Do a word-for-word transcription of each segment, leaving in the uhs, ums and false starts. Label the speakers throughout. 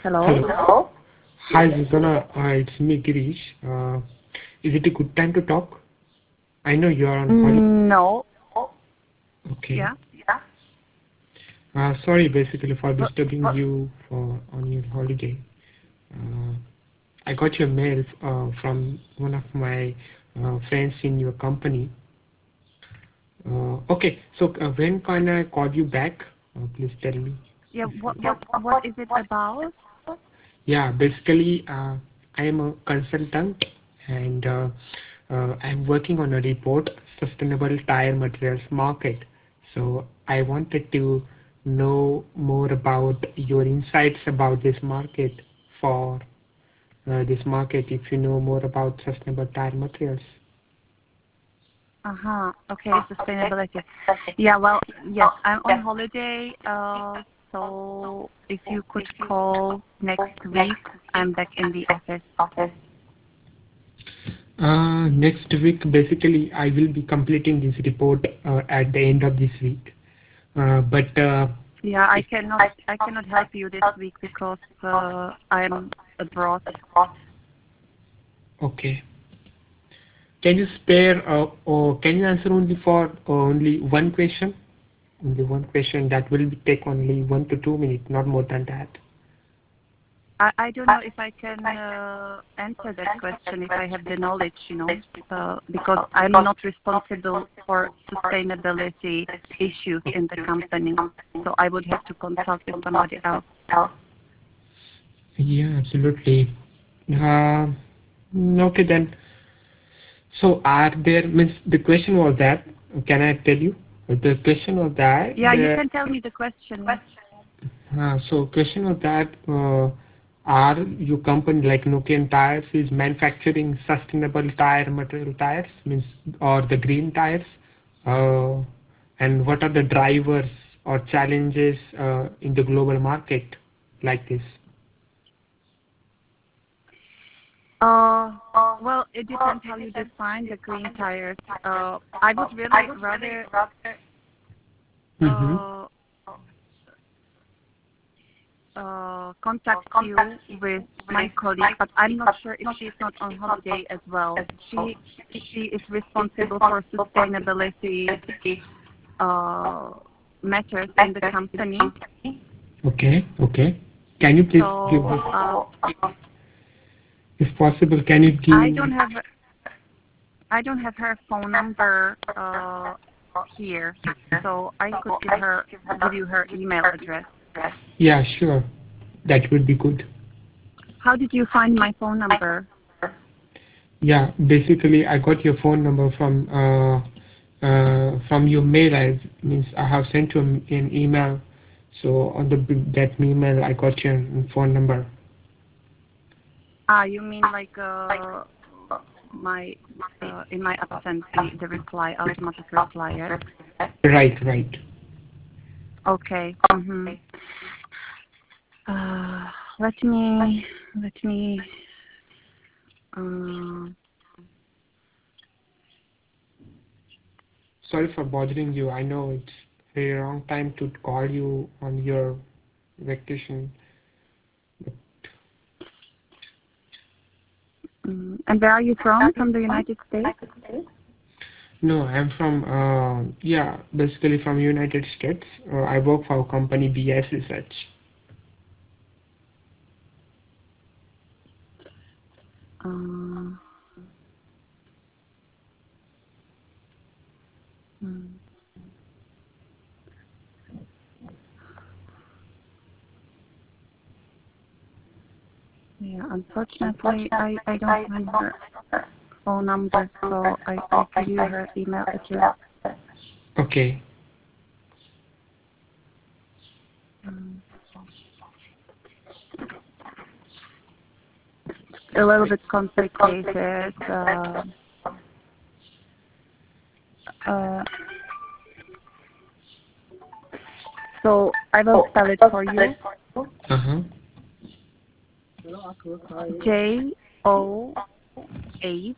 Speaker 1: Hello.
Speaker 2: Hello.
Speaker 1: Hi, Zuzana. Uh, it's me, Girish. Uh, is it a good time to talk? I know you are on holiday.
Speaker 2: Mm, no.
Speaker 1: Okay.
Speaker 2: Yeah.
Speaker 1: Uh, sorry, basically, for
Speaker 2: What?
Speaker 1: disturbing you for on your holiday. Uh, I got your mail uh, from one of my uh, friends in your company. Uh, okay, so uh, when can I call you back? Uh, please tell me.
Speaker 2: Yeah.
Speaker 1: If
Speaker 2: What?
Speaker 1: you...
Speaker 2: What? What is it about?
Speaker 1: Yeah, basically, uh, I am a consultant and uh, uh, I'm working on a report, Sustainable Tire Materials Market. So I wanted to know more about your insights about this market for uh, this market, if you know more about sustainable tire materials.
Speaker 2: Uh huh. Okay. Sustainability. Yeah. Well. Yes. I'm on holiday. Uh. So if you could call next week, I'm back in the office.
Speaker 1: Uh, next week, basically, I will be completing this report uh, at the end of this week. Uh, but uh,
Speaker 2: Yeah. I
Speaker 1: if
Speaker 2: cannot. I cannot help you this week because uh, I'm abroad.
Speaker 1: okay, can you spare uh, or can you answer only for uh, only one question? Only one question that will take only one to two minutes, not more than that.
Speaker 2: I, I don't know if I can uh, answer that question if I have the knowledge, you know, uh, because I'm not responsible for sustainability issues in the company. So I would have to consult with somebody else.
Speaker 1: Yeah, absolutely. Uh, okay then. So are there means the question was that can I tell you? The question was that
Speaker 2: Yeah, you
Speaker 1: the
Speaker 2: can tell me the question. Yeah.
Speaker 1: uh, so question was that uh, are your company like Nokian Tires is manufacturing sustainable tire material tires means or the green tires uh, and what are the drivers or challenges uh, in the global market like this?
Speaker 2: Uh, well, it depends how you define the green tires. Uh, I would really rather
Speaker 1: Mm-hmm.
Speaker 2: uh, uh, contact you with my colleague, but I'm not sure if she's not on holiday as well. She she is responsible for sustainability uh, matters in the company.
Speaker 1: Okay, okay. Can you please give
Speaker 2: So uh,
Speaker 1: us, if possible, can you
Speaker 2: I
Speaker 1: give...
Speaker 2: don't have I don't have her phone number uh, here, so I could give her give you her email address.
Speaker 1: Yeah, sure. That would be good.
Speaker 2: How did you find my phone number?
Speaker 1: Yeah, basically, I got your phone number from uh, uh, from your mail. I means I have sent you an email. So on the that email, I got your phone number.
Speaker 2: Ah, you mean like uh, my uh, in my absence the the reply automatic reply, yes?
Speaker 1: Right, right.
Speaker 2: Okay. Mhm. Uh, let me let me. Um,
Speaker 1: Sorry for bothering you. I know it's a wrong time to call you on your vacation.
Speaker 2: mm, and where are you from? From the United States?
Speaker 1: No, I'm from uh, yeah, basically from United States. Uh, I work for a company B S Research.
Speaker 2: Uh, mm, yeah. Unfortunately, I I don't find her phone number, so I I give you her email address.
Speaker 1: Okay.
Speaker 2: Um, a little bit complicated. Uh, uh, so I will spell it for you.
Speaker 1: Uh huh.
Speaker 2: J O H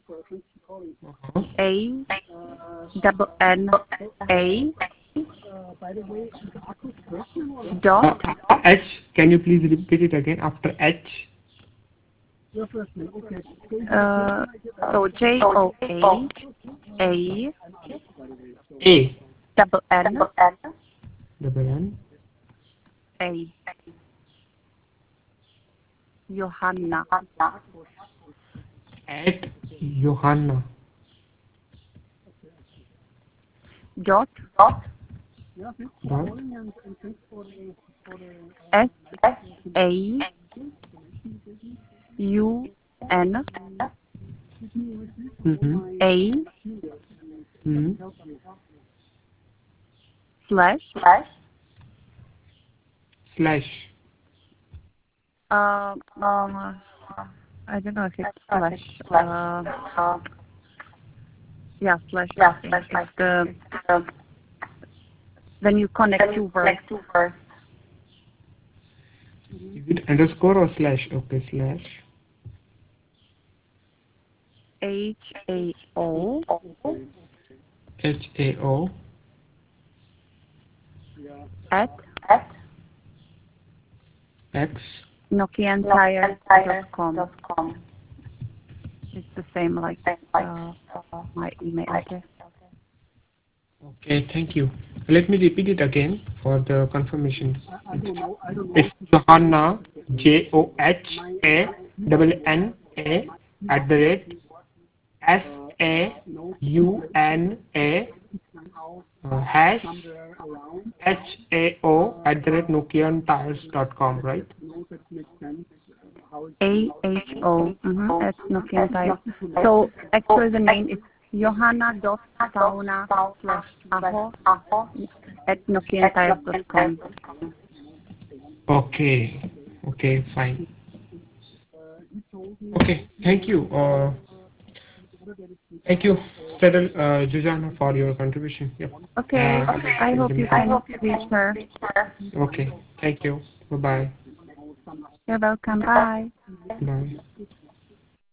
Speaker 1: Uh-huh.
Speaker 2: A double N A Dot.
Speaker 1: Uh, H, can you please repeat it again after H?
Speaker 2: Uh, so J O H A
Speaker 1: A,
Speaker 2: double N
Speaker 1: double N,
Speaker 2: A. Johanna.
Speaker 1: at Johanna.
Speaker 2: Dot
Speaker 1: Dot
Speaker 2: S A U N
Speaker 1: mm-hmm.
Speaker 2: A
Speaker 1: Mm-hmm.
Speaker 2: slash
Speaker 1: Slash.
Speaker 2: uh, mm, I don't know if it's slash. Uh, yeah, slash. I think it's the when you connect two words.
Speaker 1: Is it underscore or slash? Okay, slash.
Speaker 2: H A O
Speaker 1: H A O
Speaker 2: at
Speaker 1: X.
Speaker 2: Nokian Tires dot com. It's the same like uh, my email address.
Speaker 1: Okay, thank you. Let me repeat it again for the confirmation. It's Johanna, J O H A double N A at the rate S A U N A uh, hash H A O at the rate Nokian Tires dot com, right?
Speaker 2: A H O. Mm-hmm, at Nokian Tires. So actually the name is Johanna dot sauna slash aho at Nokian Tires dot com.
Speaker 1: Okay, okay, fine. Okay, thank you. Uh, thank you, Stedel, uh, Jujana, for your contribution. Yep.
Speaker 2: Okay,
Speaker 1: Uh,
Speaker 2: I hope you
Speaker 1: I
Speaker 2: can reach her.
Speaker 1: Okay, thank you. Bye-bye.
Speaker 2: You're welcome. Bye.
Speaker 1: Bye.